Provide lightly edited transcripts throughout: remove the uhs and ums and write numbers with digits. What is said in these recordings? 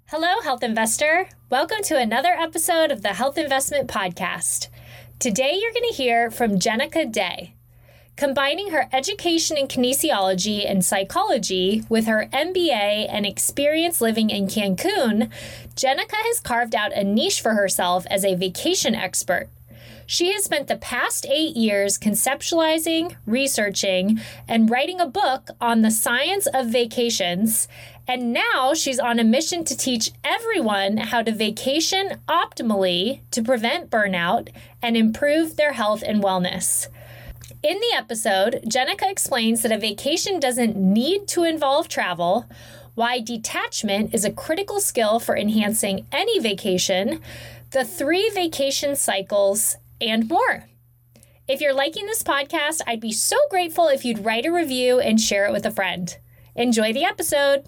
Hello, Health Investor. Welcome to another episode of the Health Investment Podcast. Today, you're going to hear from Jenica Day. Combining her education in kinesiology and psychology with her MBA and experience living in Cancun, Jenica has carved out a niche for herself as a vacation expert. She has spent the past 8 years conceptualizing, researching, and writing a book on the science of vacations, and now she's on a mission to teach everyone how to vacation optimally to prevent burnout and improve their health and wellness. In the episode, Jenica explains that a vacation doesn't need to involve travel, why detachment is a critical skill for enhancing any vacation, the 3 vacation cycles, and more. If you're liking this podcast, I'd be so grateful if you'd write a review and share it with a friend. Enjoy the episode.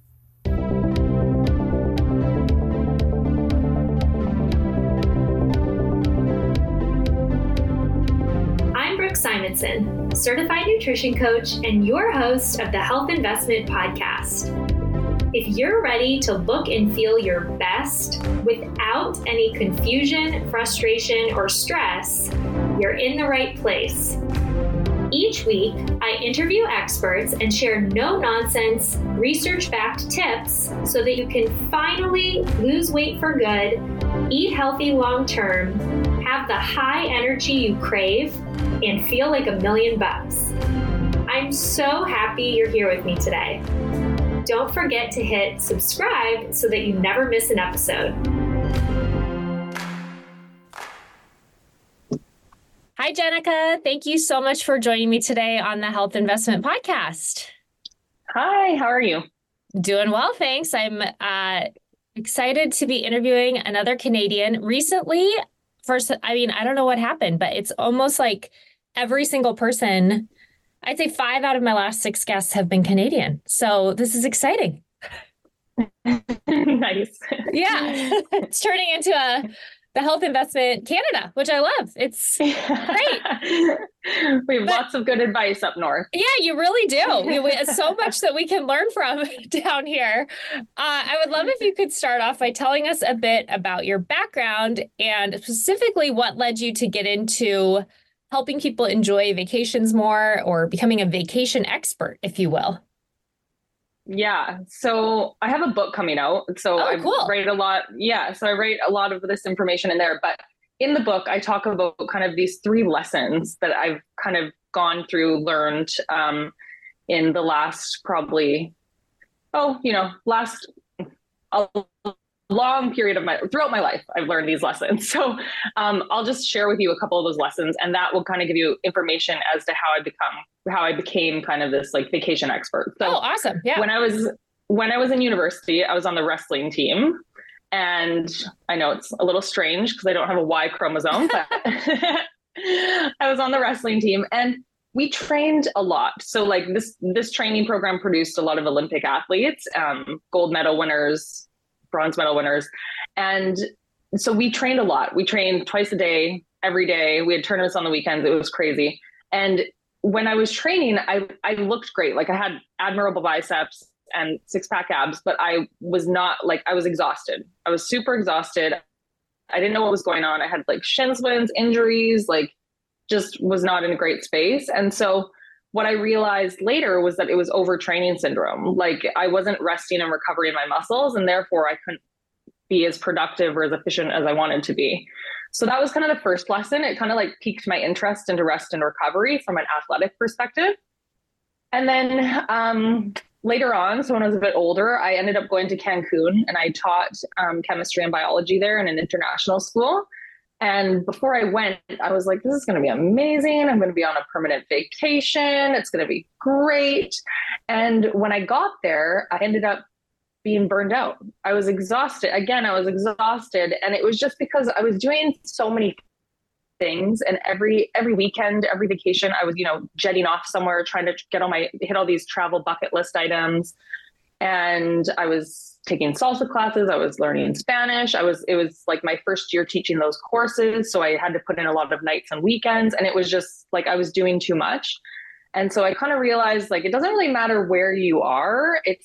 I'm Brooke Simonson, certified nutrition coach and your host of the Health Investment Podcast. If you're ready to look and feel your best without any confusion, frustration, or stress, you're in the right place. Each week, I interview experts and share no-nonsense, research-backed tips so that you can finally lose weight for good, eat healthy long-term, have the high energy you crave, and feel like $1,000,000. I'm so happy you're here with me today. Don't forget to hit subscribe so that you never miss an episode. Hi, Jenica. Thank you so much for joining me today on the Health Investment Podcast. Hi, how are you? Doing well, thanks. I'm excited to be interviewing another Canadian. Recently, I don't know what happened, but it's almost like every single person, I'd say 5 out of my last 6 guests have been Canadian. So this is exciting. Nice. Yeah. It's turning into the Health Investment Canada, which I love. It's great. We have lots of good advice up north. Yeah, you really do. We so much that we can learn from down here. I would love if you could start off by telling us a bit about your background and specifically what led you to get into helping people enjoy vacations more or becoming a vacation expert, if you will. Yeah. So I have a book coming out. So cool. Write a lot. Yeah. So I write a lot of this information in there. But in the book, I talk about kind of these 3 lessons that I've kind of gone through, learned in the last long period of throughout my life, I've learned these lessons. So I'll just share with you a couple of those lessons, and that will kind of give you information as to how I became kind of this like vacation expert. So awesome. Yeah. When I was in university, I was on the wrestling team, and I know it's a little strange because I don't have a Y chromosome, but I was on the wrestling team and we trained a lot. So like this training program produced a lot of Olympic athletes, gold medal winners, bronze medal winners. And so we trained a lot. We trained twice a day, every day. We had tournaments on the weekends. It was crazy. And when I was training, I looked great. Like I had admirable biceps and 6-pack abs, but I was exhausted. I was super exhausted. I didn't know what was going on. I had like shin splints, injuries, like just was not in a great space. And so what I realized later was that it was overtraining syndrome. Like I wasn't resting and recovering my muscles, and therefore I couldn't be as productive or as efficient as I wanted to be. So that was kind of the first lesson. It kind of like piqued my interest into rest and recovery from an athletic perspective. And then later on, so when I was a bit older, I ended up going to Cancun and I taught chemistry and biology there in an international school. And before I went, I was like, this is going to be amazing. I'm going to be on a permanent vacation. It's going to be great. And when I got there, I ended up being burned out. I was exhausted. Again, I was exhausted. And it was just because I was doing so many things. And every weekend, every vacation, I was, jetting off somewhere, trying to hit all these travel bucket list items. And I was taking salsa classes. I was learning Spanish. It was like my first year teaching those courses. So I had to put in a lot of nights and weekends, and it was just like, I was doing too much. And so I kind of realized like, it doesn't really matter where you are. It's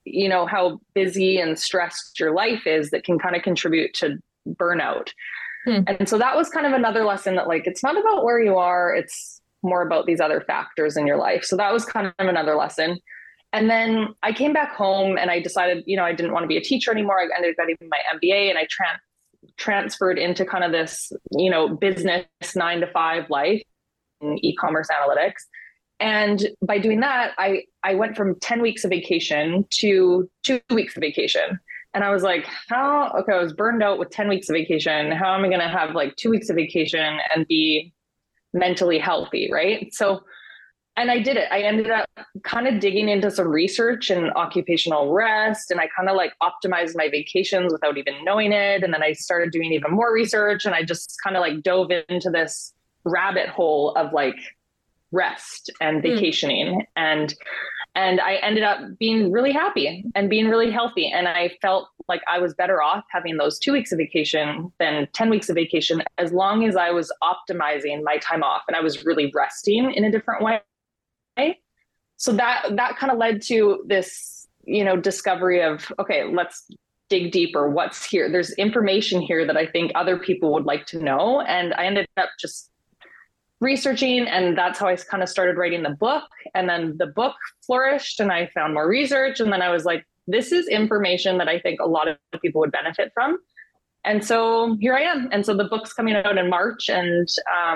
how busy and stressed your life is that can kind of contribute to burnout. And so that was kind of another lesson that like, it's not about where you are, it's more about these other factors in your life. So that was kind of another lesson. And then I came back home and I decided, I didn't want to be a teacher anymore. I ended up getting my MBA and I transferred into kind of this, business 9 to 5 life in e-commerce analytics. And by doing that, I went from 10 weeks of vacation to 2 weeks of vacation. And I was like, I was burned out with 10 weeks of vacation. How am I going to have like 2 weeks of vacation and be mentally healthy? Right. So, and I did it. I ended up kind of digging into some research and occupational rest. And I kind of like optimized my vacations without even knowing it. And then I started doing even more research and I just kind of like dove into this rabbit hole of like rest and vacationing. And I ended up being really happy and being really healthy. And I felt like I was better off having those 2 weeks of vacation than 10 weeks of vacation, as long as I was optimizing my time off and I was really resting in a different way. So that kind of led to this, discovery of, okay, let's dig deeper. What's here? There's information here that I think other people would like to know. And I ended up just researching, and that's how I kind of started writing the book. And then the book flourished and I found more research. And then I was like, this is information that I think a lot of people would benefit from. And so here I am. And so the book's coming out in March, and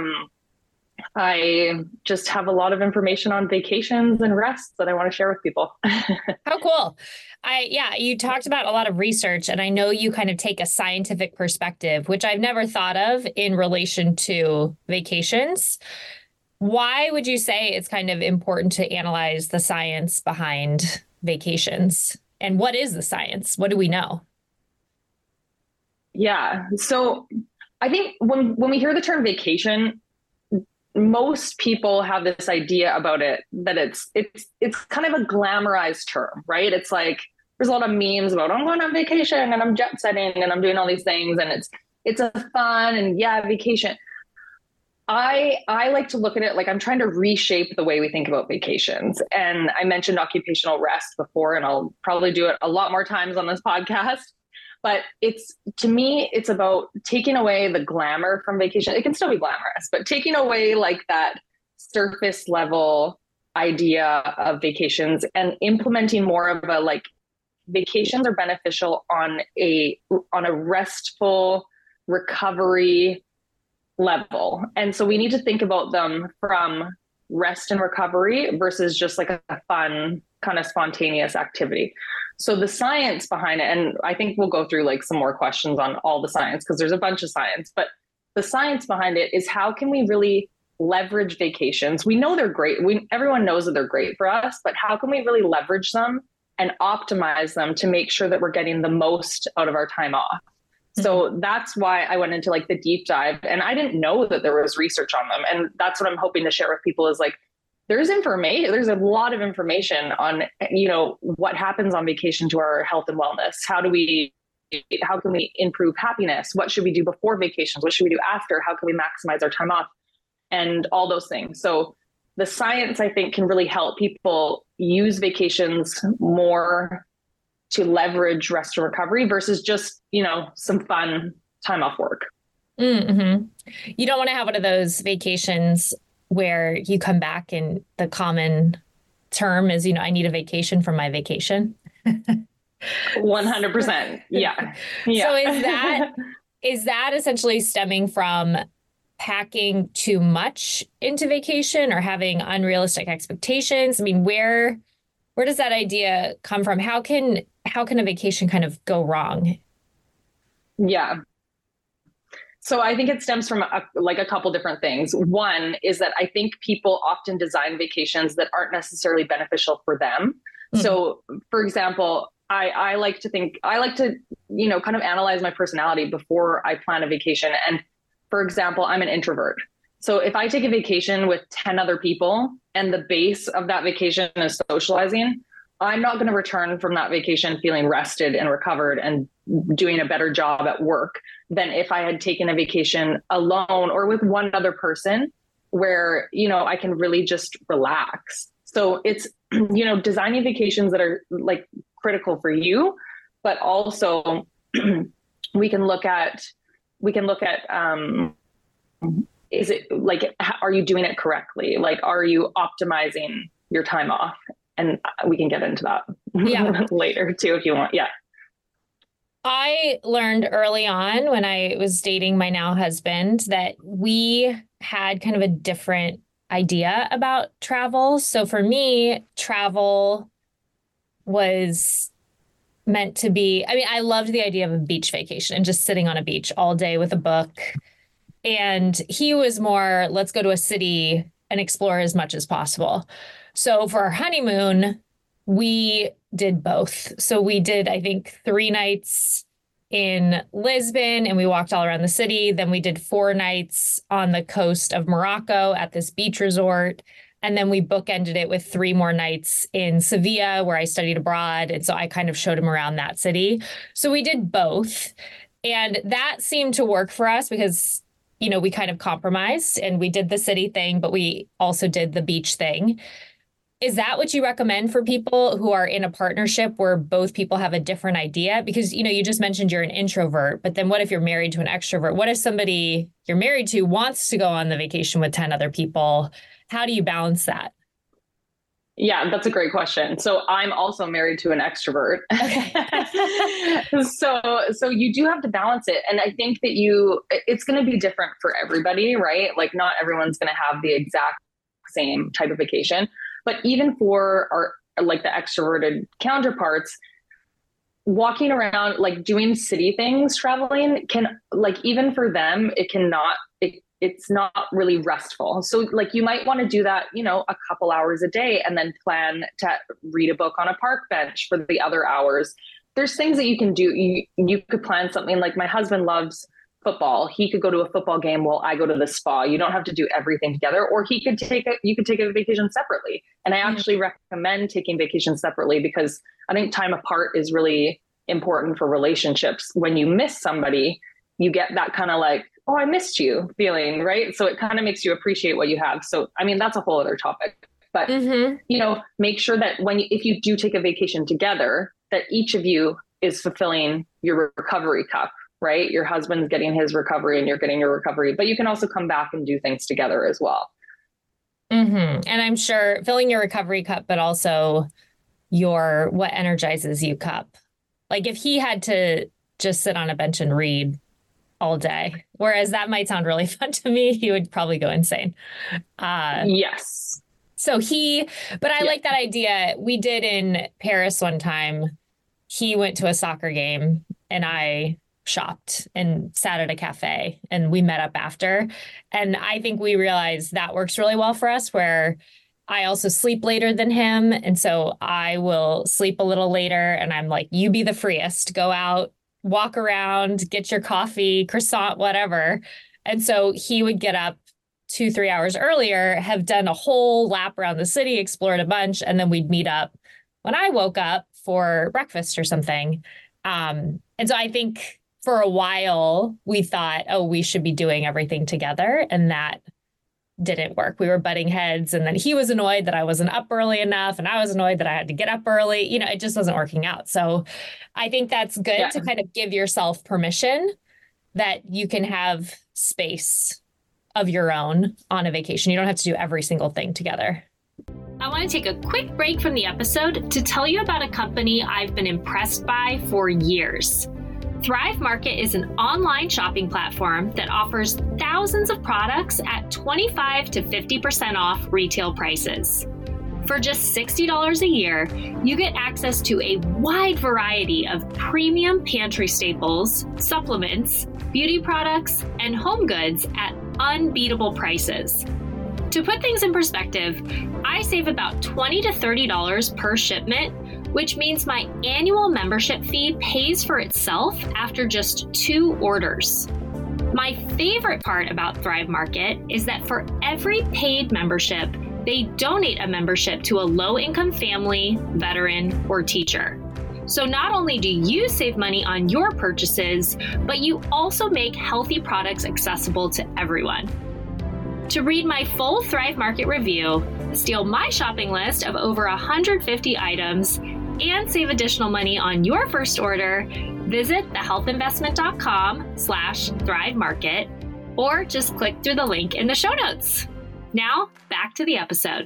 I just have a lot of information on vacations and rest that I want to share with people. How cool. You talked about a lot of research, and I know you kind of take a scientific perspective, which I've never thought of in relation to vacations. Why would you say it's kind of important to analyze the science behind vacations? And what is the science? What do we know? Yeah. So I think when we hear the term vacation, most people have this idea about it, that it's kind of a glamorized term, right? It's like, there's a lot of memes about, I'm going on vacation and I'm jet setting and I'm doing all these things. And it's a fun and vacation. I like to look at it like I'm trying to reshape the way we think about vacations. And I mentioned occupational rest before, and I'll probably do it a lot more times on this podcast. But to me, it's about taking away the glamour from vacation. It can still be glamorous, but taking away like that surface level idea of vacations and implementing more of a like, vacations are beneficial on a restful recovery level. And so we need to think about them from rest and recovery versus just like a fun kind of spontaneous activity. So the science behind it, and I think we'll go through like some more questions on all the science because there's a bunch of science, but the science behind it is how can we really leverage vacations? We know they're great. Everyone knows that they're great for us, but how can we really leverage them and optimize them to make sure that we're getting the most out of our time off? Mm-hmm. So that's why I went into like the deep dive, and I didn't know that there was research on them. And that's what I'm hoping to share with people is like, there's information, there's a lot of information on, what happens on vacation to our health and wellness. How can we improve happiness? What should we do before vacations? What should we do after? How can we maximize our time off? And all those things. So the science, I think, can really help people use vacations more to leverage rest and recovery versus just, some fun time off work. Mm-hmm. You don't want to have one of those vacations where you come back and the common term is, I need a vacation from my vacation. 100%. Yeah. So is that essentially stemming from packing too much into vacation or having unrealistic expectations? I mean, where does that idea come from? How can a vacation kind of go wrong? Yeah. So I think it stems from a couple different things. One is that I think people often design vacations that aren't necessarily beneficial for them. Mm-hmm. So for example, I like to kind of analyze my personality before I plan a vacation. And for example, I'm an introvert. So if I take a vacation with 10 other people and the base of that vacation is socializing, I'm not going to return from that vacation feeling rested and recovered and doing a better job at work than if I had taken a vacation alone or with one other person where, I can really just relax. So it's, designing vacations that are like critical for you, but also we can look at, is it like, are you doing it correctly? Like, are you optimizing your time off? And we can get into that later too, if you want. Yeah. I learned early on when I was dating my now husband that we had kind of a different idea about travel. So for me, travel was meant to be, I mean, I loved the idea of a beach vacation and just sitting on a beach all day with a book. And he was more, let's go to a city and explore as much as possible. So for our honeymoon, we did both. So we did, I think, 3 nights in Lisbon and we walked all around the city. Then we did 4 nights on the coast of Morocco at this beach resort. And then we bookended it with 3 more nights in Sevilla, where I studied abroad. And so I kind of showed him around that city. So we did both. And that seemed to work for us because, you know, we kind of compromised and we did the city thing, but we also did the beach thing. Is that what you recommend for people who are in a partnership where both people have a different idea? Because, you know, you just mentioned you're an introvert, but then what if you're married to an extrovert? What if somebody you're married to wants to go on the vacation with 10 other people? How do you balance that? Yeah, that's a great question. So I'm also married to an extrovert. Okay. So you do have to balance it. And I think that it's going to be different for everybody, right? Like not everyone's going to have the exact same type of vacation. But even for our, like the extroverted counterparts, walking around, like doing city things, traveling can, like, even for them, it's not really restful. So like you might want to do that, you know, a couple hours a day and then plan to read a book on a park bench for the other hours. There's things that you can do. You could plan something like my husband loves football. He could go to a football game while I go to the spa. You don't have to do everything together, or you could take a vacation separately. And I actually recommend taking vacations separately because I think time apart is really important for relationships. When you miss somebody, you get that kind of like, oh, I missed you feeling, right? So it kind of makes you appreciate what you have. So, I mean, that's a whole other topic, but you know, make sure that if you do take a vacation together, that each of you is fulfilling your recovery cup, right? Your husband's getting his recovery and you're getting your recovery, but you can also come back and do things together as well. And I'm sure filling your recovery cup, but also what energizes you cup. Like if he had to just sit on a bench and read all day, whereas that might sound really fun to me, he would probably go insane. Yes. But I like that idea. We did in Paris one time. He went to a soccer game and I shopped and sat at a cafe and we met up after. And I think we realized that works really well for us, where I also sleep later than him. And so I will sleep a little later and I'm like, you be the freest, go out, walk around, get your coffee, croissant, whatever. And so he would get up 2-3 hours earlier, have done a whole lap around the city, explored a bunch, and then we'd meet up when I woke up for breakfast or something. And so I think for a while we thought, oh, we should be doing everything together. And that didn't work. We were butting heads. And then he was annoyed that I wasn't up early enough. And I was annoyed that I had to get up early. You know, it just wasn't working out. So I think that's good to kind of give yourself permission that you can have space of your own on a vacation. You don't have to do every single thing together. I want to take a quick break from the episode to tell you about a company I've been impressed by for years. Thrive Market is an online shopping platform that offers thousands of products at 25 to 50% off retail prices. For just $60 a year, you get access to a wide variety of premium pantry staples, supplements, beauty products, and home goods at unbeatable prices. To put things in perspective, I save about $20 to $30 per shipment, which means my annual membership fee pays for itself after just 2 orders. My favorite part about Thrive Market is that for every paid membership, they donate a membership to a low-income family, veteran, or teacher. So not only do you save money on your purchases, but you also make healthy products accessible to everyone. To read my full Thrive Market review, steal my shopping list of over 150 items, and save additional money on your first order, visit thehealthinvestment.com/Thrive Market or just click through the link in the show notes. Now, back to the episode.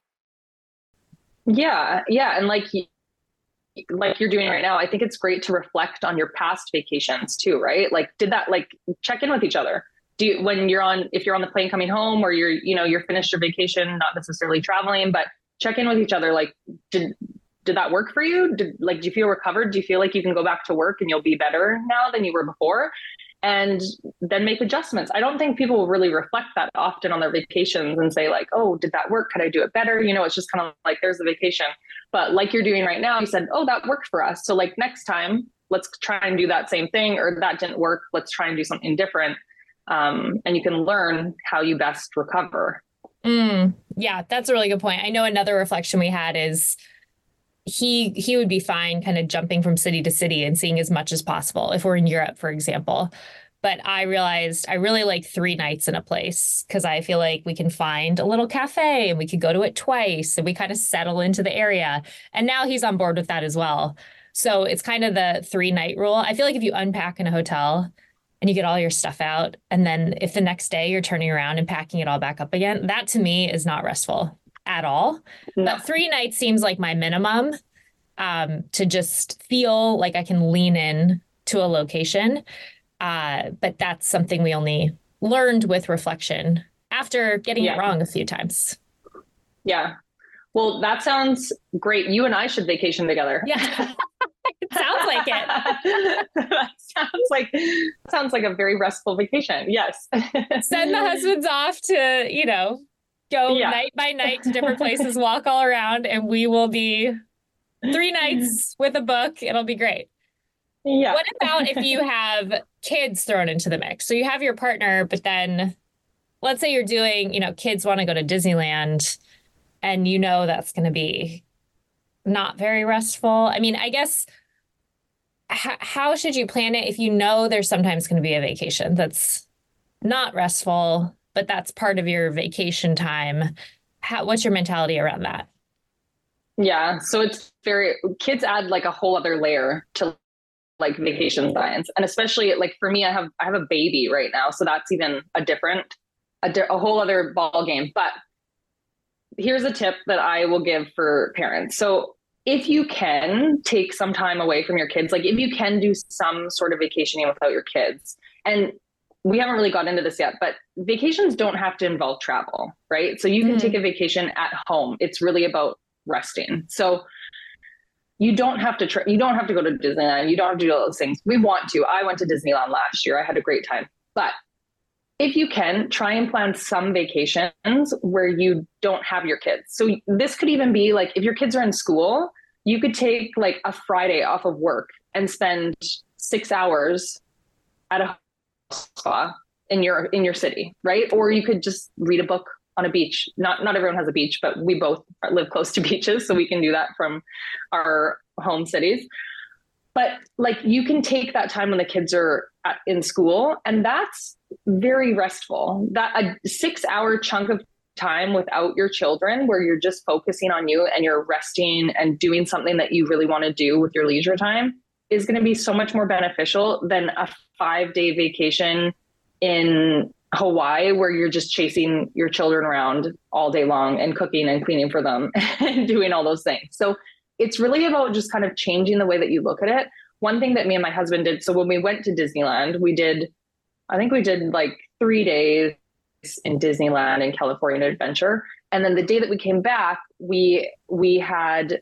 Yeah. And like you're doing right now, I think it's great to reflect on your past vacations too, right? Like, check in with each other. If you're on the plane coming home, or you're finished your vacation, not necessarily traveling, but check in with each other. Like, did that work for you? Do you feel recovered? Do you feel like you can go back to work and you'll be better now than you were before? And then make adjustments. I don't think people will really reflect that often on their vacations and say like, oh, did that work? Could I do it better? It's just kind of like, there's the vacation. But like you're doing right now, you said, oh, that worked for us. So like next time, let's try and do that same thing, or that didn't work. Let's try and do something different. And you can learn how you best recover. Yeah, that's a really good point. I know another reflection we had is he would be fine kind of jumping from city to city and seeing as much as possible if we're in Europe, for example. But I realized I really like 3 nights in a place because I feel like we can find a little cafe and we could go to it twice and we kind of settle into the area. And now he's on board with that as well. So it's kind of the 3-night rule. I feel like if you unpack in a hotel and you get all your stuff out, and then if the next day you're turning around and packing it all back up again, that to me is not restful at all. No. But 3 nights seems like my minimum to just feel like I can lean in to a location. But that's something we only learned with reflection after getting it wrong a few times. Yeah. Well, that sounds great. You and I should vacation together. Yeah. It sounds like it. That sounds like a very restful vacation. Yes. Send the husbands off to, go night by night to different places, walk all around, and we will be 3 nights with a book. It'll be great. Yeah. What about if you have kids thrown into the mix? So you have your partner, but then let's say you're doing, kids want to go to Disneyland and that's going to be not very restful. I mean, I guess, how should you plan it if there's sometimes going to be a vacation that's not restful, but that's part of your vacation time? What's your mentality around that? Yeah. So kids add like a whole other layer to like vacation science. And especially like for me, I have a baby right now. So that's even a whole other ball game. But here's a tip that I will give for parents. So if you can take some time away from your kids, like if you can do some sort of vacationing without your kids, and we haven't really got into this yet, but vacations don't have to involve travel, right? So you can take a vacation at home. It's really about resting. So you don't have to you don't have to go to Disneyland. You don't have to do all those things. We want to. I went to Disneyland last year. I had a great time. But if you can, try and plan some vacations where you don't have your kids. So this could even be like, if your kids are in school, you could take like a Friday off of work and spend 6 hours at a spa in your city, right? Or you could just read a book on a beach. Not everyone has a beach, but we both live close to beaches, so we can do that from our home cities. But like, you can take that time when the kids are in school, and that's very restful. That a 6-hour chunk of time without your children, where you're just focusing on you and you're resting and doing something that you really want to do with your leisure time, is going to be so much more beneficial than a 5-day vacation in Hawaii, where you're just chasing your children around all day long and cooking and cleaning for them and doing all those things. So it's really about just kind of changing the way that you look at it. One thing that me and my husband did, so when we went to Disneyland, I think we did like 3 days in Disneyland and California Adventure. And then the day that we came back, we did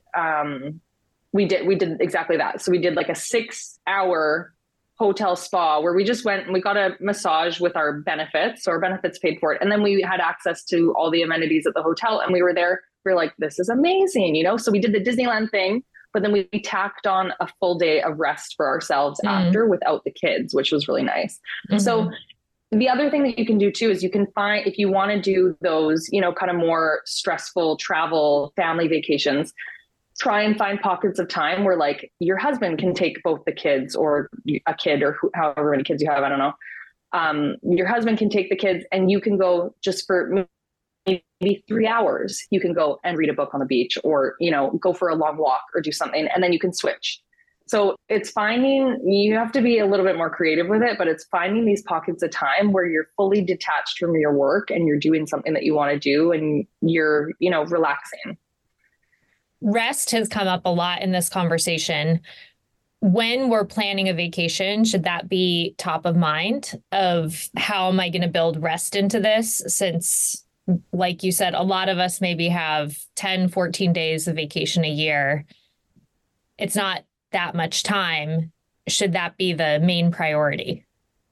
exactly that. So we did like a 6-hour hotel spa where we just went and we got a massage with our benefits. So our benefits paid for it. And then we had access to all the amenities at the hotel, and we were there. We were like, this is amazing, So we did the Disneyland thing, but then we tacked on a full day of rest for ourselves after without the kids, which was really nice. So the other thing that you can do too is you can find, if you want to do those, kind of more stressful travel family vacations, try and find pockets of time where like your husband can take both the kids, or a kid, or however many kids you have. I don't know. Your husband can take the kids, and you can go just for maybe 3 hours, you can go and read a book on the beach, or, go for a long walk or do something, and then you can switch. So it's finding, you have to be a little bit more creative with it, but it's finding these pockets of time where you're fully detached from your work and you're doing something that you want to do, and you're, relaxing. Rest has come up a lot in this conversation. When we're planning a vacation, should that be top of mind of how am I going to build rest into this? Since, like you said, a lot of us maybe have 10, 14 days of vacation a year. It's not that much time. Should that be the main priority?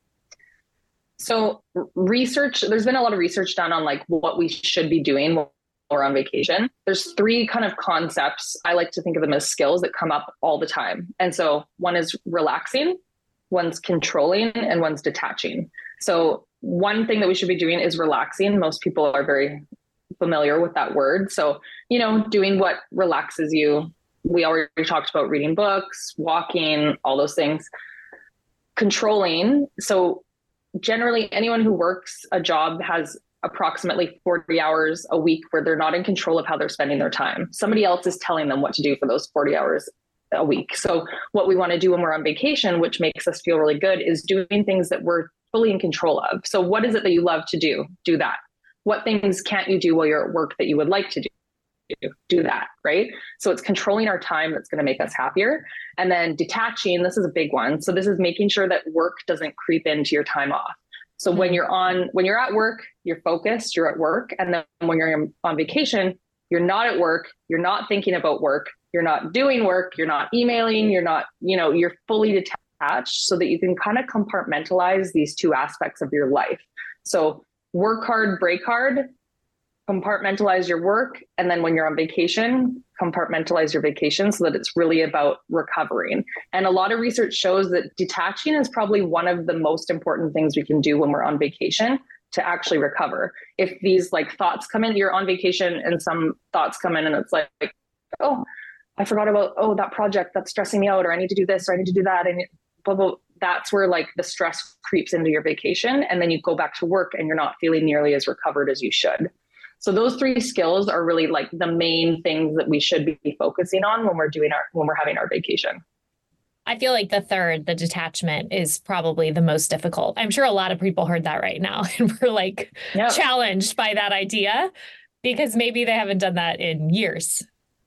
So there's been a lot of research done on like what we should be doing when we're on vacation. There's three kind of concepts. I like to think of them as skills that come up all the time. And so one is relaxing, one's controlling, and one's detaching. So one thing that we should be doing is relaxing. Most people are very familiar with that word. So, doing what relaxes you. We already talked about reading books, walking, all those things. Controlling. So generally anyone who works a job has approximately 40 hours a week where they're not in control of how they're spending their time. Somebody else is telling them what to do for those 40 hours a week. So what we want to do when we're on vacation, which makes us feel really good, is doing things that we're fully in control of. So what is it that you love to do? Do that. What things can't you do while you're at work that you would like to do? Do that, right? So it's controlling our time that's going to make us happier. And then detaching, this is a big one. So this is making sure that work doesn't creep into your time off. So when you're at work, you're focused, you're at work. And then when you're on vacation, you're not at work, you're not thinking about work, you're not doing work, you're not emailing, you're not, you're fully detached, so that you can kind of compartmentalize these two aspects of your life. So work hard, break hard, compartmentalize your work. And then when you're on vacation, compartmentalize your vacation, so that it's really about recovering. And a lot of research shows that detaching is probably one of the most important things we can do when we're on vacation to actually recover. If these like thoughts come in, you're on vacation and some thoughts come in and it's like, oh, I forgot about, that project that's stressing me out, or I need to do this, or I need to do that. And blah, blah. That's where like the stress creeps into your vacation. And then you go back to work and you're not feeling nearly as recovered as you should. So those three skills are really like the main things that we should be focusing on when we're having our vacation. I feel like the third, the detachment, is probably the most difficult. I'm sure a lot of people heard that right now and we're like challenged by that idea, because maybe they haven't done that in years.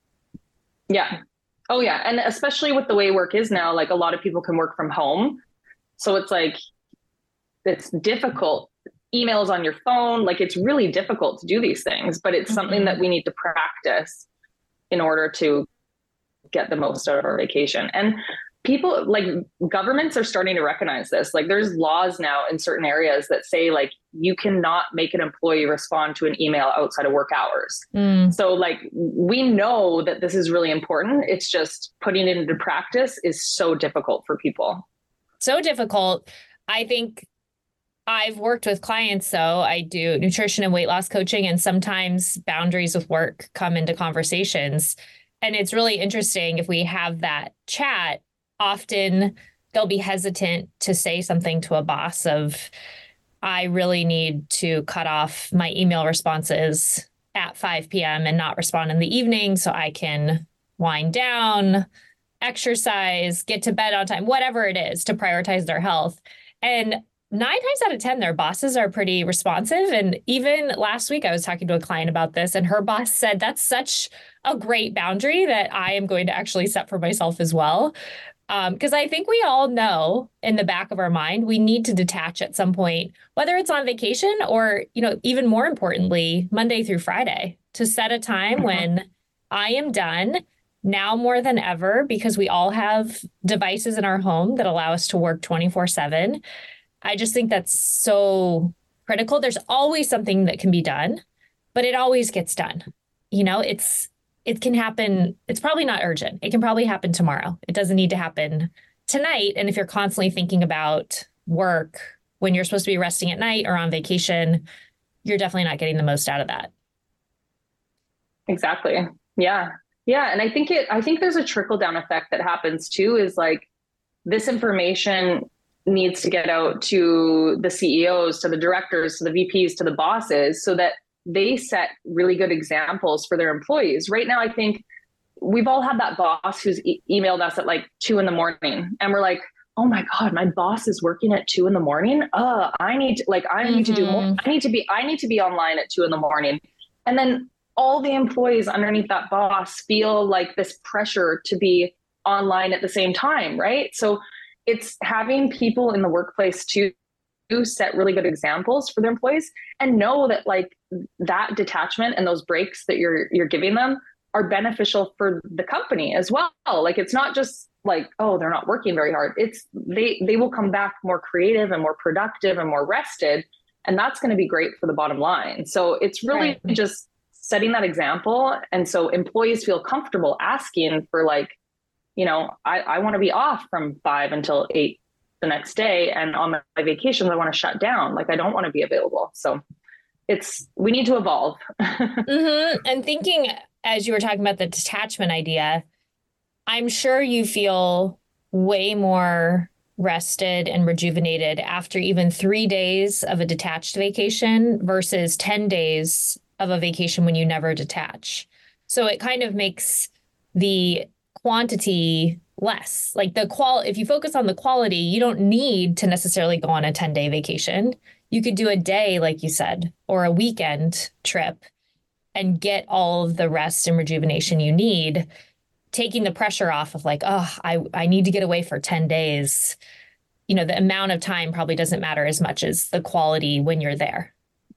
Yeah. Oh yeah. And especially with the way work is now, like a lot of people can work from home. So it's like, it's difficult. Emails on your phone, like it's really difficult to do these things, but it's something that we need to practice in order to get the most out of our vacation. And people, like governments, are starting to recognize this. Like there's laws now in certain areas that say like you cannot make an employee respond to an email outside of work hours. So like we know that this is really important. It's just putting it into practice is so difficult for people. So difficult. I think I've worked with clients, so I do nutrition and weight loss coaching, and sometimes boundaries with work come into conversations. And it's really interesting if we have that chat, often they'll be hesitant to say something to a boss of, I really need to cut off my email responses at 5 p.m. and not respond in the evening so I can wind down, exercise, get to bed on time, whatever it is to prioritize their health. And 9 times out of 10, their bosses are pretty responsive. And even last week, I was talking to a client about this, and her boss said, that's such a great boundary that I am going to actually set for myself as well. Because I think we all know in the back of our mind, we need to detach at some point, whether it's on vacation or, even more importantly, Monday through Friday, to set a time when I am done now more than ever, because we all have devices in our home that allow us to work 24/7. I just think that's so critical. There's always something that can be done, but it always gets done. It can happen. It's probably not urgent. It can probably happen tomorrow. It doesn't need to happen tonight. And if you're constantly thinking about work when you're supposed to be resting at night or on vacation, you're definitely not getting the most out of that. Exactly. Yeah. Yeah. And I think there's a trickle down effect that happens too, is like this information needs to get out to the CEOs, to the directors, to the VPs, to the bosses, so that they set really good examples for their employees. Right now, I think we've all had that boss who's emailed us at like 2 a.m. and we're like, oh my God, my boss is working at 2 a.m. I need to do more. I need to be online at 2 a.m. And then all the employees underneath that boss feel like this pressure to be online at the same time, right? So it's having people in the workplace to set really good examples for their employees and know that like that detachment and those breaks that you're giving them are beneficial for the company as well. Like it's not just like, oh, they're not working very hard. It's they will come back more creative and more productive and more rested. And that's going to be great for the bottom line. So it's really just setting that example. And so employees feel comfortable asking for like, you know, I want to be off from 5 until 8 the next day. And on my vacations, I want to shut down. Like I don't want to be available. So we need to evolve. And thinking, as you were talking about the detachment idea, I'm sure you feel way more rested and rejuvenated after even 3 days of a detached vacation versus 10 days of a vacation when you never detach. So it kind of makes the quantity less. Like if you focus on the quality, you don't need to necessarily go on a 10-day vacation. You could do a day, like you said, or a weekend trip and get all of the rest and rejuvenation you need, taking the pressure off of like, oh, I need to get away for 10 days. You know, the amount of time probably doesn't matter as much as the quality when you're there.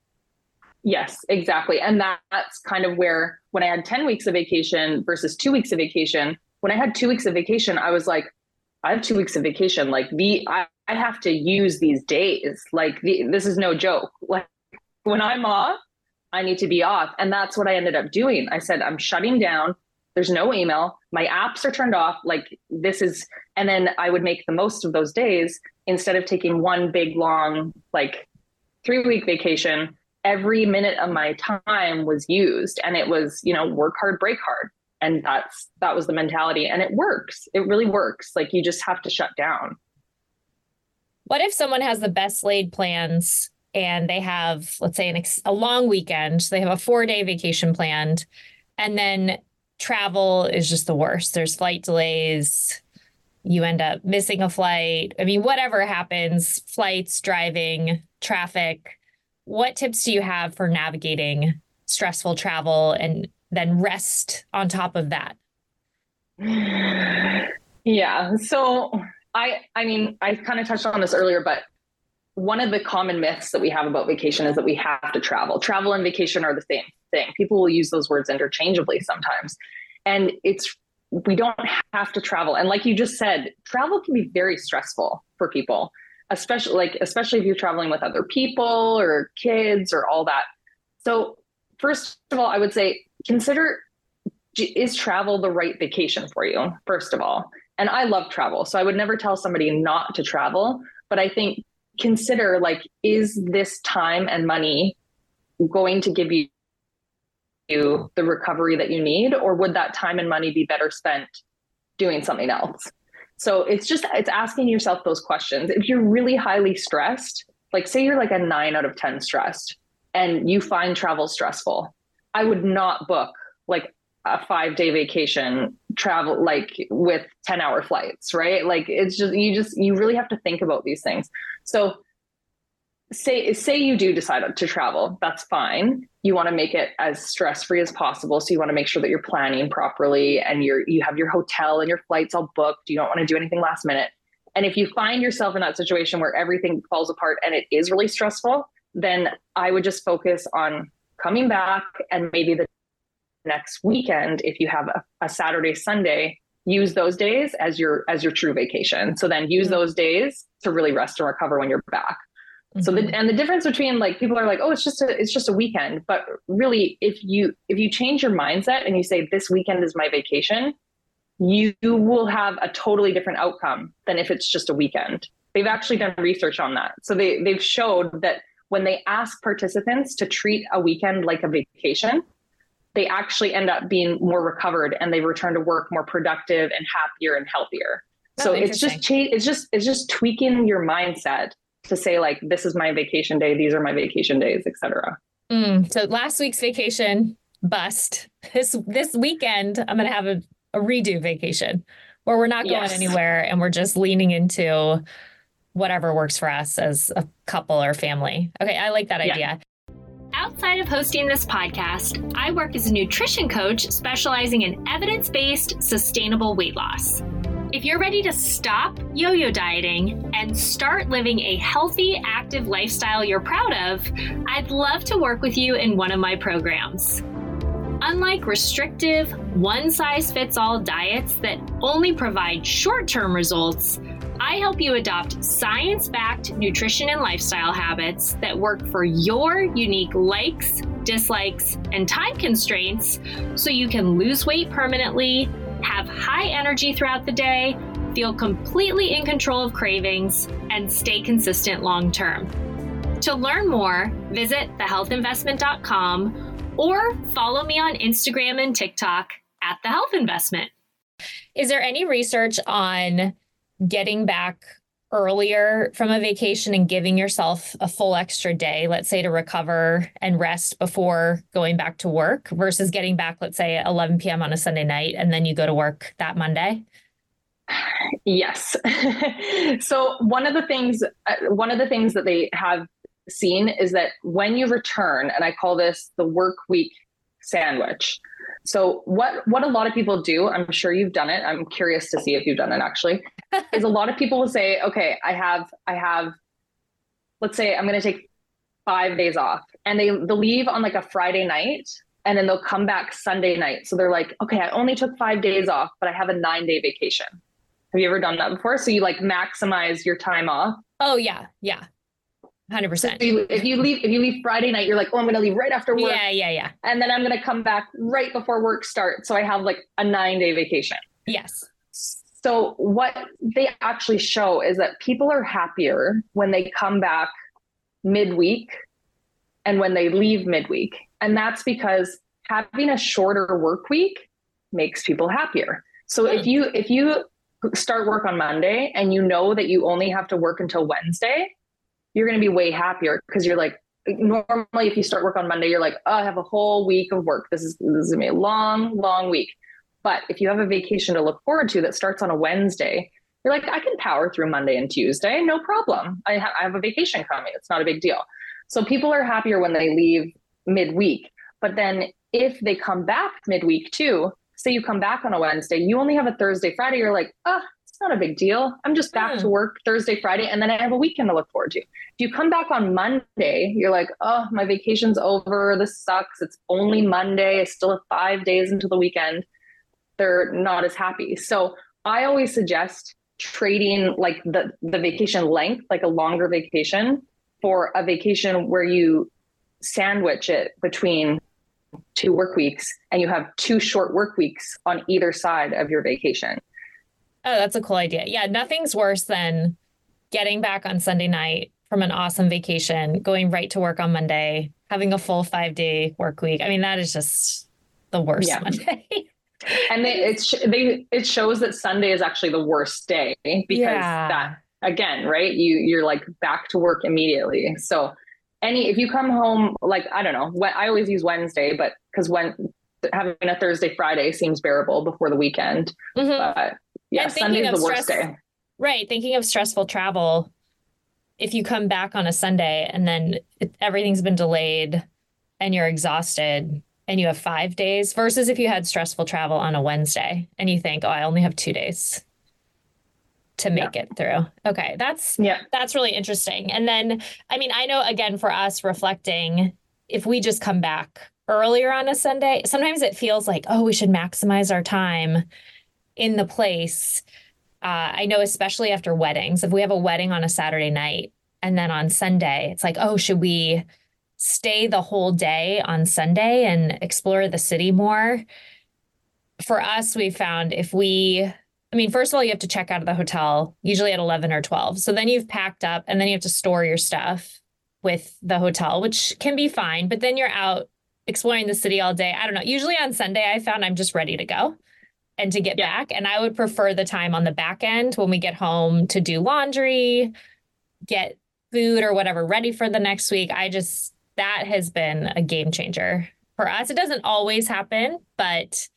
Yes, exactly. And that's kind of where when I had 10 weeks of vacation versus 2 weeks of vacation, when I had 2 weeks of vacation, I was like, I have 2 weeks of vacation. Like I have to use these days. Like this is no joke. Like when I'm off, I need to be off. And that's what I ended up doing. I said, I'm shutting down. There's no email. My apps are turned off. Like and then I would make the most of those days instead of taking one big, long, like 3-week vacation. Every minute of my time was used and it was, you know, work hard, break hard. And that was the mentality. And it works. It really works. Like you just have to shut down. What if someone has the best laid plans and they have, let's say, a long weekend? So they have a 4-day vacation planned, and then travel is just the worst. There's flight delays. You end up missing a flight. I mean, whatever happens, flights, driving, traffic. What tips do you have for navigating stressful travel and then rest on top of that? Yeah. So I mean, I kind of touched on this earlier, but one of the common myths that we have about vacation is that we have to travel. Travel and vacation are the same thing. People will use those words interchangeably sometimes. And we don't have to travel. And like you just said, travel can be very stressful for people, especially if you're traveling with other people or kids or all that. So first of all, I would say, consider, is travel the right vacation for you, first of all? And I love travel, so I would never tell somebody not to travel, but I think consider, like, is this time and money going to give you the recovery that you need, or would that time and money be better spent doing something else? So it's asking yourself those questions. If you're really highly stressed, like say you're like a 9 out of 10 stressed and you find travel stressful, I would not book like a 5-day vacation travel, like with 10-hour flights, right? Like it's you really have to think about these things. So say you do decide to travel, that's fine. You want to make it as stress-free as possible. So you want to make sure that you're planning properly and you have your hotel and your flights all booked. You don't want to do anything last minute. And if you find yourself in that situation where everything falls apart and it is really stressful, then I would just focus on coming back, and maybe the next weekend, if you have a Saturday, Sunday, use those days as your true vacation. So then use those days to really rest and recover when you're back. So the difference between, like, people are like, oh, it's just a weekend. But really, if you change your mindset and you say, this weekend is my vacation, you will have a totally different outcome than if it's just a weekend. They've actually done research on that. So they've showed that when they ask participants to treat a weekend like a vacation, they actually end up being more recovered and they return to work more productive and happier and healthier. So it's just tweaking your mindset to say, like, this is my vacation day, these are my vacation days, etc. So last week's vacation bust. This weekend, I'm going to have a redo vacation where we're not going Yes. anywhere and we're just leaning into whatever works for us as a couple or family. Okay, I like that idea. Outside of hosting this podcast, I work as a nutrition coach specializing in evidence-based, sustainable weight loss. If you're ready to stop yo-yo dieting and start living a healthy, active lifestyle you're proud of, I'd love to work with you in one of my programs. Unlike restrictive, one-size-fits-all diets that only provide short-term results, I help you adopt science-backed nutrition and lifestyle habits that work for your unique likes, dislikes, and time constraints so you can lose weight permanently, have high energy throughout the day, feel completely in control of cravings, and stay consistent long-term. To learn more, visit thehealthinvestment.com or follow me on Instagram and TikTok at The Health Investment. Is there any research on getting back earlier from a vacation and giving yourself a full extra day, let's say to recover and rest before going back to work versus getting back, let's say at 11 p.m. on a Sunday night and then you go to work that Monday? Yes. So one of the things that they have seen is that when you return, and I call this the work week sandwich. So what a lot of people do, I'm sure you've done it. I'm curious to see if you've done it actually, is a lot of people will say, okay, I have, let's say I'm going to take 5 days off, and they'll leave on like a Friday night and then they'll come back Sunday night. So they're like, okay, I only took 5 days off, but I have a 9-day vacation. Have you ever done that before? So you like maximize your time off. Oh yeah. Yeah. 100%. So if you leave Friday night, you're like, oh, I'm going to leave right after work. Yeah. And then I'm going to come back right before work starts. So I have like a 9-day vacation. Yes. So what they actually show is that people are happier when they come back midweek and when they leave midweek. And that's because having a shorter work week makes people happier. So if you start work on Monday and you know that you only have to work until Wednesday, you're going to be way happier because you're like, normally if you start work on Monday, you're like, oh, I have a whole week of work. This is going to be a long week. But if you have a vacation to look forward to that starts on a Wednesday, you're like, I can power through Monday and Tuesday. No problem. I have a vacation coming. It's not a big deal. So people are happier when they leave midweek. But then if they come back midweek too, say you come back on a Wednesday, you only have a Thursday, Friday. You're like, it's not a big deal. I'm just back to work Thursday, Friday, and then I have a weekend to look forward to. If you come back on Monday, you're like, oh, my vacation's over. This sucks. It's only Monday. I still have 5 days until the weekend. They're not as happy. So I always suggest trading like the vacation length, like a longer vacation, for a vacation where you sandwich it between 2 work weeks and you have 2 short work weeks on either side of your vacation. Oh, that's a cool idea. Yeah, nothing's worse than getting back on Sunday night from an awesome vacation, going right to work on Monday, having a full 5-day work week. I mean, that is just the worst Monday. And it shows that Sunday is actually the worst day because that, again, right? You're like back to work immediately. So if you come home, like, I don't know, I always use Wednesday, but because when having a Thursday, Friday seems bearable before the weekend. But yeah, Sunday's the worst day. Right. Thinking of stressful travel, if you come back on a Sunday and then everything's been delayed and you're exhausted and you have 5 days versus if you had stressful travel on a Wednesday and you think, oh, I only have 2 days to make it through. Okay. That's really interesting. And then, I mean, I know, again, for us reflecting, if we just come back earlier on a Sunday, sometimes it feels like, oh, we should maximize our time in the place. I know, especially after weddings, if we have a wedding on a Saturday night and then on Sunday, it's like, oh, should we stay the whole day on Sunday and explore the city more? For us, we found first of all, you have to check out of the hotel, usually at 11 or 12. So then you've packed up and then you have to store your stuff with the hotel, which can be fine. But then you're out exploring the city all day. I don't know. Usually on Sunday, I found I'm just ready to go and to get back. And I would prefer the time on the back end when we get home to do laundry, get food or whatever ready for the next week. that has been a game changer for us. It doesn't always happen, but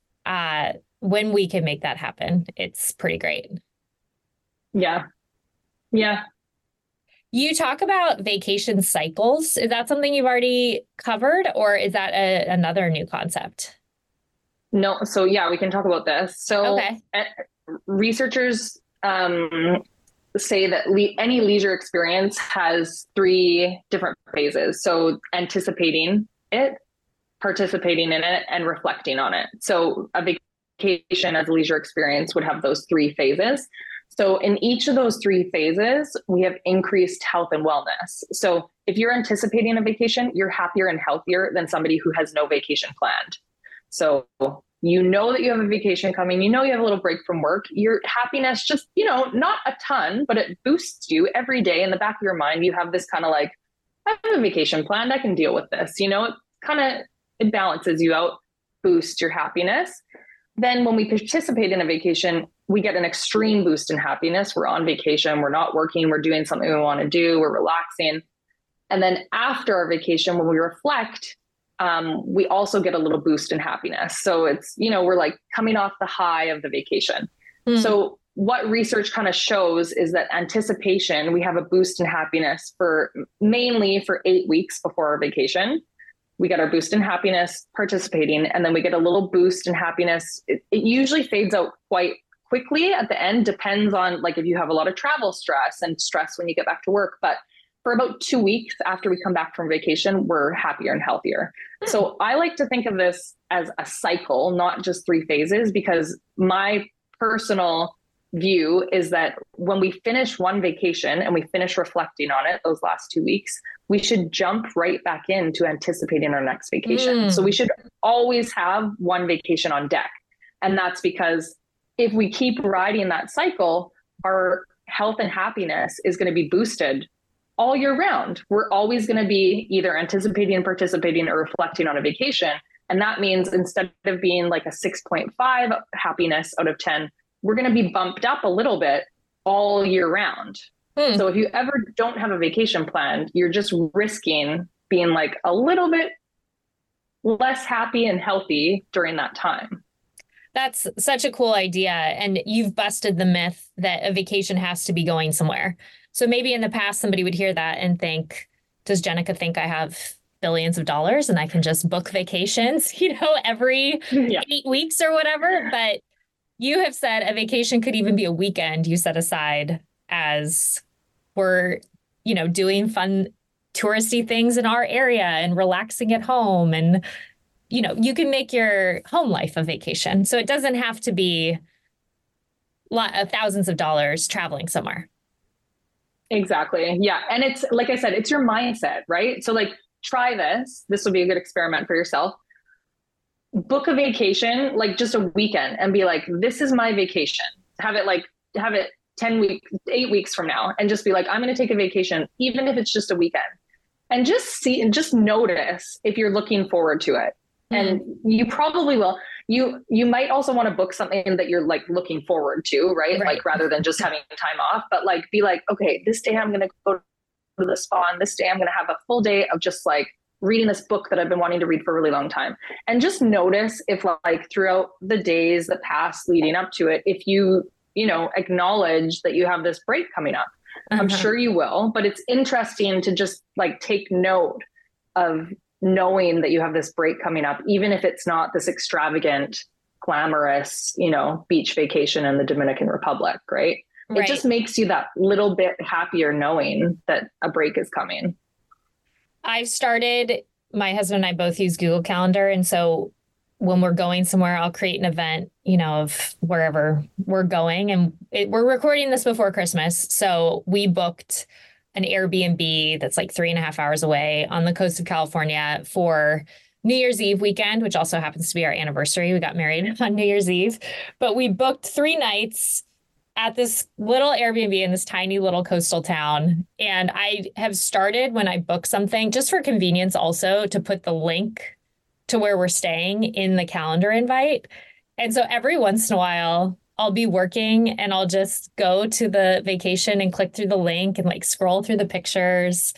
when we can make that happen, it's pretty great. Yeah. Yeah. You talk about vacation cycles. Is that something you've already covered, or is that another new concept? No. So yeah, we can talk about this. So Okay. Researchers say that any leisure experience has three different phases. So anticipating it, participating in it, and reflecting on it. So a vacation as a leisure experience would have those three phases. So in each of those three phases, we have increased health and wellness. So if you're anticipating a vacation, you're happier and healthier than somebody who has no vacation planned. So you know that you have a vacation coming, you know you have a little break from work, your happiness just, not a ton, but it boosts you every day. In the back of your mind, you have this kind of like, I have a vacation planned, I can deal with this. It balances you out, boosts your happiness. Then when we participate in a vacation, we get an extreme boost in happiness. We're on vacation, we're not working, we're doing something we want to do, we're relaxing. And then after our vacation, when we reflect, we also get a little boost in happiness. So it's, we're like coming off the high of the vacation. So what research kind of shows is that anticipation, we have a boost in happiness mainly for 8 weeks before our vacation. We get our boost in happiness participating, and then we get a little boost in happiness. It usually fades out quite quickly at the end, depends on like if you have a lot of travel stress and stress when you get back to work. But for about 2 weeks after we come back from vacation, we're happier and healthier. So I like to think of this as a cycle, not just three phases, because my personal view is that when we finish one vacation and we finish reflecting on it those last 2 weeks, we should jump right back into anticipating our next vacation. So we should always have one vacation on deck. And that's because if we keep riding that cycle, our health and happiness is going to be boosted all year round. We're always going to be either anticipating, participating, or reflecting on a vacation. And that means instead of being like a 6.5 happiness out of 10, we're going to be bumped up a little bit all year round. So if you ever don't have a vacation planned, you're just risking being like a little bit less happy and healthy during that time. That's such a cool idea. And you've busted the myth that a vacation has to be going somewhere. So maybe in the past, somebody would hear that and think, does Jenica think I have billions of dollars and I can just book vacations, every 8 weeks or whatever? But you have said a vacation could even be a weekend you set aside as we're, doing fun touristy things in our area and relaxing at home. And, you can make your home life a vacation. So it doesn't have to be thousands of dollars traveling somewhere. Exactly. Yeah. And it's, like I said, it's your mindset, right? So like, try this. This will be a good experiment for yourself. Book a vacation, like just a weekend, and be like, this is my vacation. Have it 10 weeks, 8 weeks from now, and just be like, I'm going to take a vacation, even if it's just a weekend, and just see and just notice if you're looking forward to it. And you probably will. You might also want to book something that you're like looking forward to, right? Like rather than just having time off, but like be like, okay, this day I'm going to go to the spa, and this day I'm going to have a full day of just like reading this book that I've been wanting to read for a really long time. And just notice if like throughout the days that pass leading up to it, if you acknowledge that you have this break coming up. I'm sure you will, but it's interesting to just like take note of knowing that you have this break coming up, even if it's not this extravagant, glamorous, beach vacation in the Dominican Republic, right? It just makes you that little bit happier knowing that a break is coming. I've started, my husband and I both use Google Calendar. And so when we're going somewhere, I'll create an event, of wherever we're going. And we're recording this before Christmas. So we booked an Airbnb that's like 3.5 hours away on the coast of California for New Year's Eve weekend, which also happens to be our anniversary. We got married on New Year's Eve, but we booked 3 nights at this little Airbnb in this tiny little coastal town. And I have started, when I book something, just for convenience also, to put the link to where we're staying in the calendar invite. And so every once in a while, I'll be working and I'll just go to the vacation and click through the link and like scroll through the pictures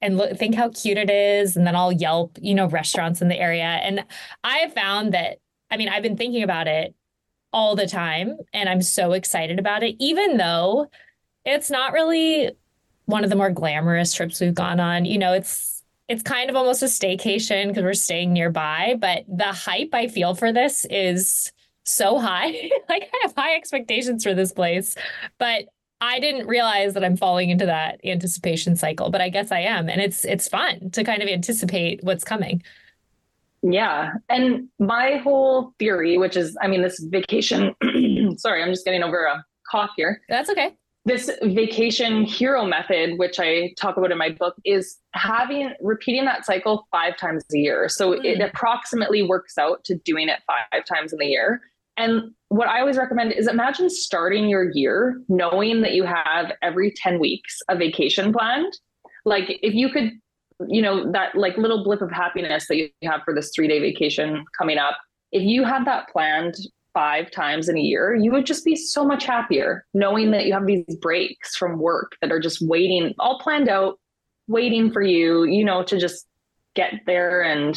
and think how cute it is. And then I'll Yelp, restaurants in the area. And I have found that, I mean, I've been thinking about it all the time and I'm so excited about it, even though it's not really one of the more glamorous trips we've gone on. It's kind of almost a staycation because we're staying nearby, but the hype I feel for this is so high. Like I have high expectations for this place, but I didn't realize that I'm falling into that anticipation cycle, but I guess I am. And it's fun to kind of anticipate what's coming. Yeah. And my whole theory, which is, I mean, this vacation, sorry, I'm just getting over a cough here. That's okay. This vacation hero method, which I talk about in my book, is repeating that cycle 5 times a year. So it approximately works out to doing it 5 times in the year. And what I always recommend is imagine starting your year knowing that you have every 10 weeks a vacation planned. Like if you could, that like little blip of happiness that you have for this 3-day vacation coming up, if you had that planned 5 times in a year, you would just be so much happier knowing that you have these breaks from work that are just waiting, all planned out, waiting for you, to just get there and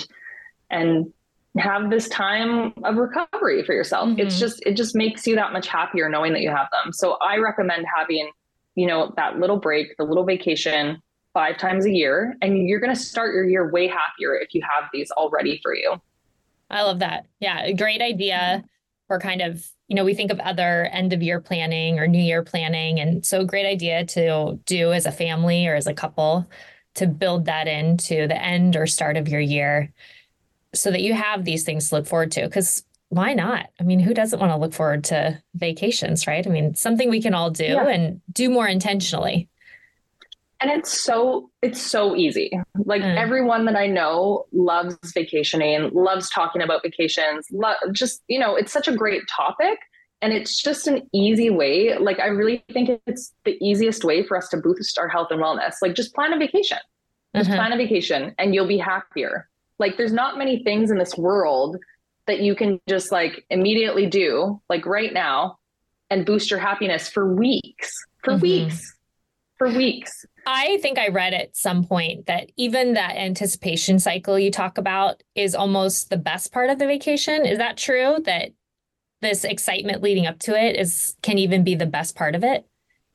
have this time of recovery for yourself. It just makes you that much happier knowing that you have them. So I recommend having, that little break, the little vacation 5 times a year, and you're going to start your year way happier if you have these all ready for you. I love that. Yeah. A great idea for kind of, we think of other end of year planning or new year planning. And so great idea to do as a family or as a couple to build that into the end or start of your year so that you have these things to look forward to. Because why not? I mean, who doesn't want to look forward to vacations, right? I mean, something we can all do and do more intentionally. And it's so easy. Like everyone that I know loves vacationing, loves talking about vacations, it's such a great topic. And it's just an easy way. Like, I really think it's the easiest way for us to boost our health and wellness. Like just plan a vacation, plan a vacation and you'll be happier. Like there's not many things in this world that you can just like immediately do like right now and boost your happiness for weeks. I think I read at some point that even that anticipation cycle you talk about is almost the best part of the vacation. Is that true? That this excitement leading up to it can even be the best part of it?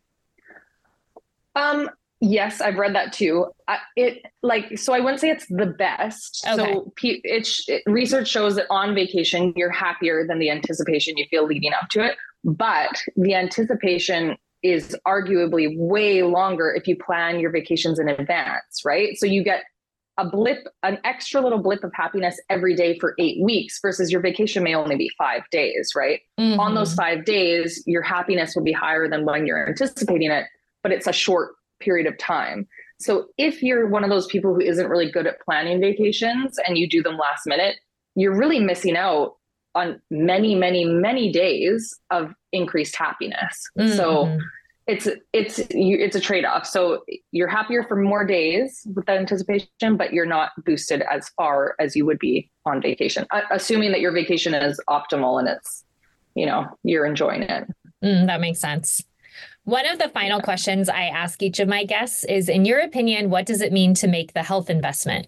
Yes, I've read that too. So I wouldn't say it's the best. Okay. So research shows that on vacation, you're happier than the anticipation you feel leading up to it. But the anticipation is arguably way longer if you plan your vacations in advance, right? So you get an extra little blip of happiness every day for 8 weeks versus your vacation may only be 5 days, right? On those 5 days, your happiness will be higher than when you're anticipating it, but it's a short period of time. So if you're one of those people who isn't really good at planning vacations and you do them last minute, you're really missing out on many, many, many days of increased happiness. So it's a trade-off. So you're happier for more days with that anticipation, but you're not boosted as far as you would be on vacation, assuming that your vacation is optimal and it's, you're enjoying it. That makes sense. One of the final questions I ask each of my guests is, in your opinion, what does it mean to make the health investment?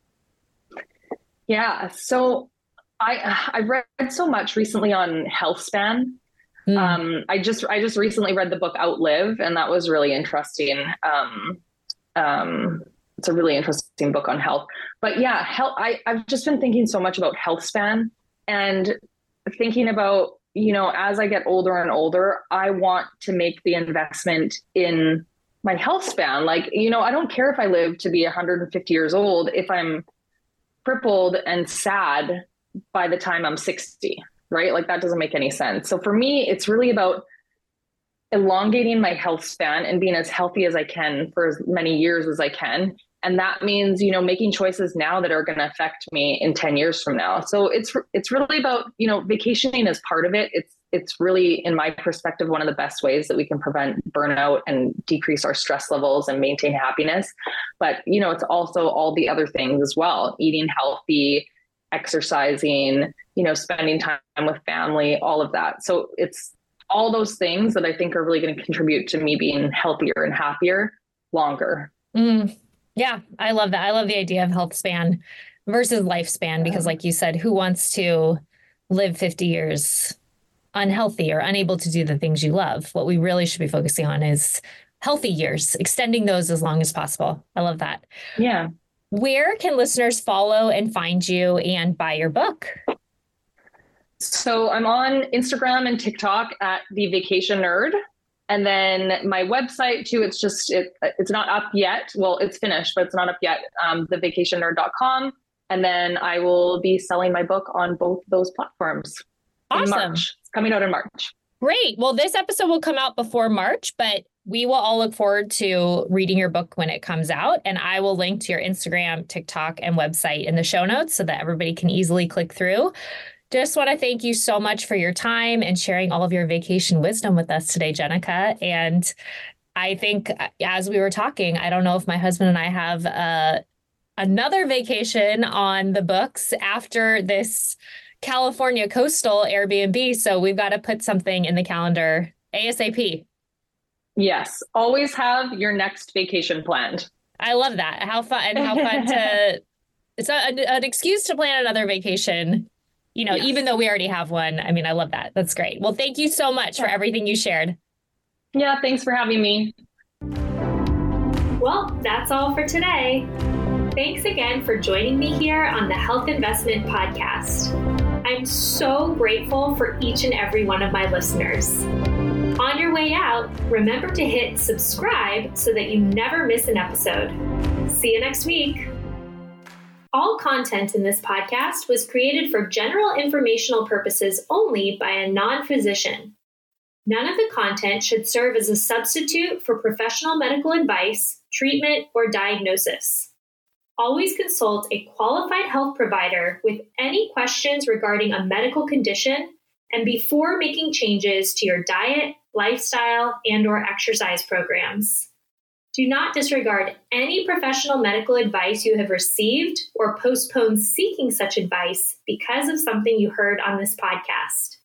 Yeah. So I read so much recently on HealthSpan. I just recently read the book Outlive, and that was really interesting. It's a really interesting book on health. But yeah, I've just been thinking so much about HealthSpan and thinking about, as I get older and older, I want to make the investment in my health span. Like, I don't care if I live to be 150 years old if I'm crippled and sad by the time I'm 60, right? Like that doesn't make any sense. So for me, it's really about elongating my health span and being as healthy as I can for as many years as I can. And that means, making choices now that are going to affect me in 10 years from now. So it's really about, vacationing as part of it. It's really, in my perspective, one of the best ways that we can prevent burnout and decrease our stress levels and maintain happiness. But, it's also all the other things as well: eating healthy, exercising, spending time with family, all of that. So it's all those things that I think are really going to contribute to me being healthier and happier longer. Yeah, I love that. I love the idea of health span versus lifespan because, like you said, who wants to live 50 years unhealthy or unable to do the things you love? What we really should be focusing on is healthy years, extending those as long as possible. I love that. Yeah. Where can listeners follow and find you and buy your book? So I'm on Instagram and TikTok at The Vacation Nerd. And then my website too, it's not up yet. Well, it's finished, but it's not up yet. Thevacationnerd.com. And then I will be selling my book on both those platforms in March. It's coming out in March. Great. Well, this episode will come out before March, but we will all look forward to reading your book when it comes out. And I will link to your Instagram, TikTok, and website in the show notes so that everybody can easily click through. Just want to thank you so much for your time and sharing all of your vacation wisdom with us today, Jenica. And I think as we were talking, I don't know if my husband and I have another vacation on the books after this California coastal Airbnb. So we've got to put something in the calendar ASAP. Yes. Always have your next vacation planned. I love that. How fun to, it's an excuse to plan another vacation, yes. Even though we already have one. I mean, I love that. That's great. Well, thank you so much for everything you shared. Yeah. Thanks for having me. Well, that's all for today. Thanks again for joining me here on the Health Investment Podcast. I'm so grateful for each and every one of my listeners. On your way out, remember to hit subscribe so that you never miss an episode. See you next week. All content in this podcast was created for general informational purposes only by a non-physician. None of the content should serve as a substitute for professional medical advice, treatment, or diagnosis. Always consult a qualified health provider with any questions regarding a medical condition and before making changes to your diet, lifestyle, and/or exercise programs. Do not disregard any professional medical advice you have received or postpone seeking such advice because of something you heard on this podcast.